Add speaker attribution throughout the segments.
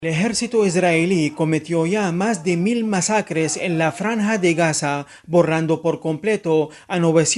Speaker 1: El ejército israelí cometió ya más de 1.000 masacres en la Franja de Gaza, borrando por completo a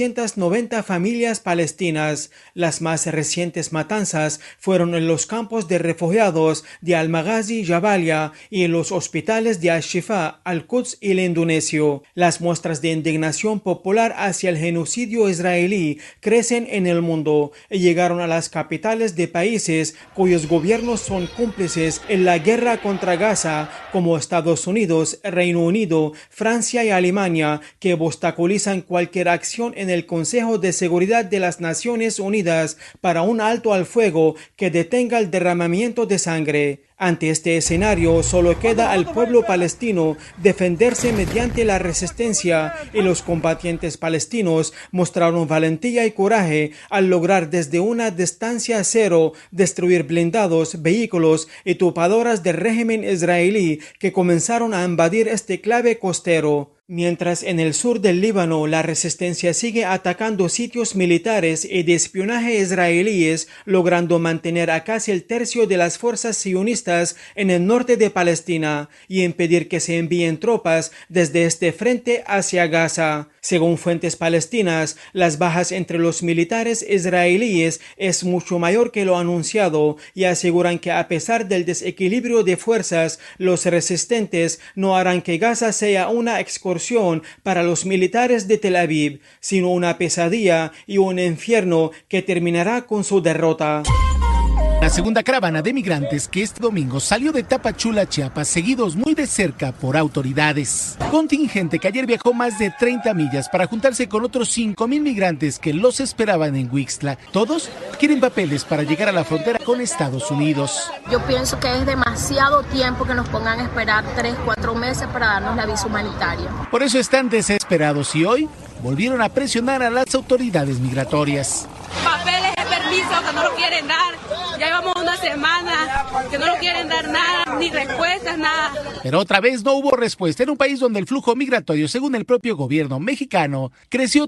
Speaker 1: 990 familias palestinas. Las más recientes matanzas fueron en los campos de refugiados de Al-Maghazi, Jabalia y en los hospitales de Al-Shifa, Al-Quds y el Indonesio. Las muestras de indignación popular hacia el genocidio israelí crecen en el mundo y llegaron a las capitales de países cuyos gobiernos son cómplices en la guerra contra Gaza, como Estados Unidos, Reino Unido, Francia y Alemania, que obstaculizan cualquier acción en el Consejo de Seguridad de las Naciones Unidas para un alto al fuego que detenga el derramamiento de sangre. Ante este escenario, solo queda al pueblo palestino defenderse mediante la resistencia, y los combatientes palestinos mostraron valentía y coraje al lograr desde una distancia cero destruir blindados, vehículos y topadoras del régimen israelí que comenzaron a invadir este clave costero. Mientras en el sur del Líbano la resistencia sigue atacando sitios militares y de espionaje israelíes, logrando mantener a casi el tercio de las fuerzas sionistas en el norte de Palestina y impedir que se envíen tropas desde este frente hacia Gaza. Según fuentes palestinas, las bajas entre los militares israelíes es mucho mayor que lo anunciado y aseguran que a pesar del desequilibrio de fuerzas, los resistentes no harán que Gaza sea una excursión para los militares de Tel Aviv, sino una pesadilla y un infierno que terminará con su derrota.
Speaker 2: La segunda caravana de migrantes que este domingo salió de Tapachula, Chiapas, seguidos muy de cerca por autoridades. Contingente que ayer viajó más de 30 millas para juntarse con otros 5,000 migrantes que los esperaban en Huixtla. Todos quieren papeles para llegar a la frontera con Estados Unidos.
Speaker 3: Yo pienso que es demasiado tiempo que nos pongan a esperar 3-4 meses para darnos la visa humanitaria.
Speaker 2: Por eso están desesperados y hoy volvieron a presionar a las autoridades migratorias.
Speaker 4: Papeles de permiso que no lo quieren dar. Ya llevamos una semana que no lo quieren dar nada, ni respuestas, nada.
Speaker 2: Pero otra vez no hubo respuesta en un país donde el flujo migratorio, según el propio gobierno mexicano, creció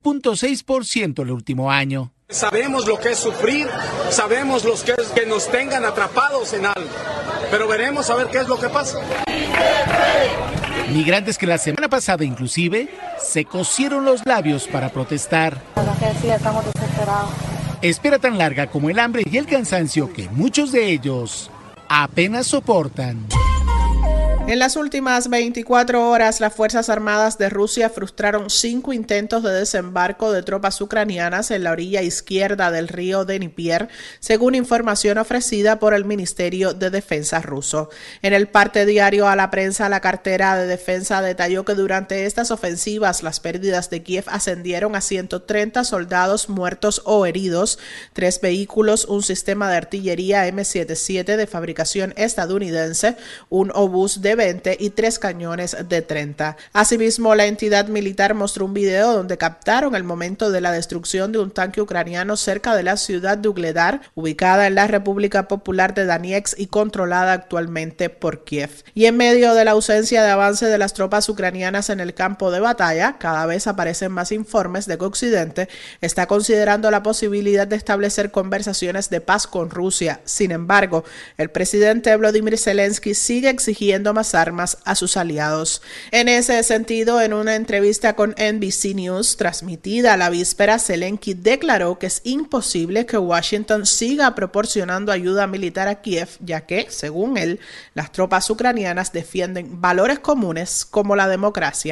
Speaker 2: 13.6% el último año.
Speaker 5: Sabemos lo que es sufrir, sabemos lo que es que nos tengan atrapados en algo, pero veremos a ver qué es lo que pasa.
Speaker 2: Migrantes que la semana pasada inclusive se cosieron los labios para protestar.
Speaker 3: Sí, estamos desesperados.
Speaker 2: Espera tan larga como el hambre y el cansancio que muchos de ellos apenas soportan.
Speaker 6: En las últimas 24 horas, las Fuerzas Armadas de Rusia frustraron 5 intentos de desembarco de tropas ucranianas en la orilla izquierda del río Dnieper, según información ofrecida por el Ministerio de Defensa ruso. En el parte diario a la prensa, la cartera de defensa detalló que durante estas ofensivas las pérdidas de Kiev ascendieron a 130 soldados muertos o heridos, 3 vehículos, un sistema de artillería M77 de fabricación estadounidense, un obús de 20 y 3 cañones de 30. Asimismo, la entidad militar mostró un video donde captaron el momento de la destrucción de un tanque ucraniano cerca de la ciudad de Ugledar, ubicada en la República Popular de Donetsk y controlada actualmente por Kiev. Y en medio de la ausencia de avance de las tropas ucranianas en el campo de batalla, cada vez aparecen más informes de que Occidente está considerando la posibilidad de establecer conversaciones de paz con Rusia. Sin embargo, el presidente Volodymyr Zelensky sigue exigiendo más armas a sus aliados. En ese sentido, en una entrevista con NBC News transmitida a la víspera, Zelensky declaró que es imposible que Washington siga proporcionando ayuda militar a Kiev, ya que, según él, las tropas ucranianas defienden valores comunes como la democracia.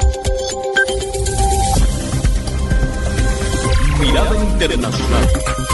Speaker 7: Mirada Internacional.